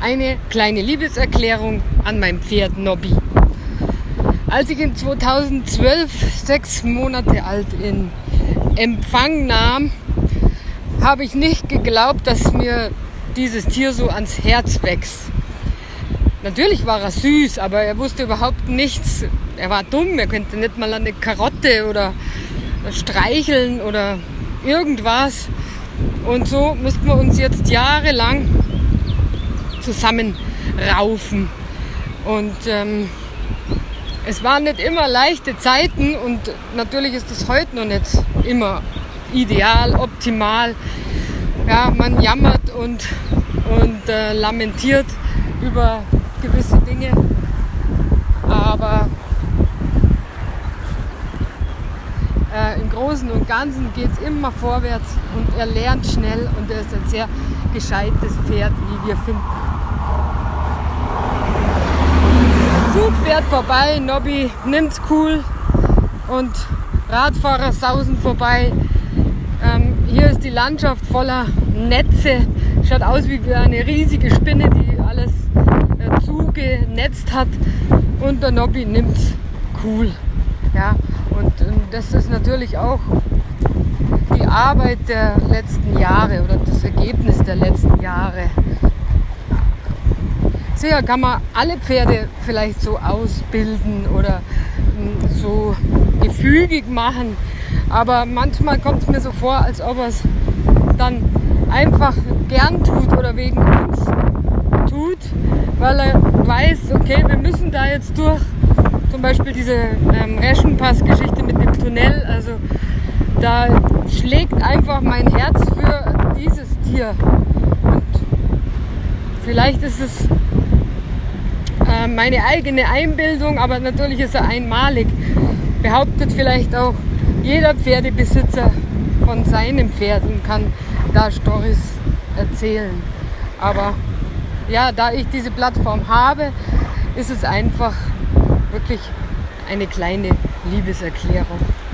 eine kleine Liebeserklärung an mein Pferd Nobby. Als ich ihn 2012, 6 Monate alt, in Empfang nahm, habe ich nicht geglaubt, dass mir dieses Tier so ans Herz wächst. Natürlich war er süß, aber er wusste überhaupt nichts. Er war dumm, er könnte nicht mal eine Karotte oder streicheln oder irgendwas. Und so mussten wir uns jetzt jahrelang zusammenraufen. Und es waren nicht immer leichte Zeiten und natürlich ist es heute noch nicht immer ideal, optimal. Ja, man jammert und lamentiert über gewisse Dinge, aber im Großen und Ganzen geht es immer vorwärts und er lernt schnell und er ist ein sehr gescheites Pferd, wie wir finden. Der Zug fährt vorbei, Nobby nimmt's cool und Radfahrer sausen vorbei. Hier ist die Landschaft voller Netze, schaut aus wie eine riesige Spinne, die alles zugenetzt hat und der Nobby nimmt's cool. Ja, und das ist natürlich auch die Arbeit der letzten Jahre oder das Ergebnis der letzten Jahre. Sicher kann man alle Pferde vielleicht so ausbilden oder so gefügig machen, aber manchmal kommt es mir so vor, als ob er es dann einfach gern tut oder wegen uns tut, weil er weiß, okay, wir müssen da jetzt durch. Zum Beispiel diese Reschenpass-Geschichte mit dem Tunnel, also da schlägt einfach mein Herz für dieses Tier. Und vielleicht ist es meine eigene Einbildung, aber natürlich ist er einmalig. Behauptet vielleicht auch jeder Pferdebesitzer von seinem Pferd und kann da Storys erzählen. Aber ja, da ich diese Plattform habe, ist es einfach wirklich eine kleine Liebeserklärung.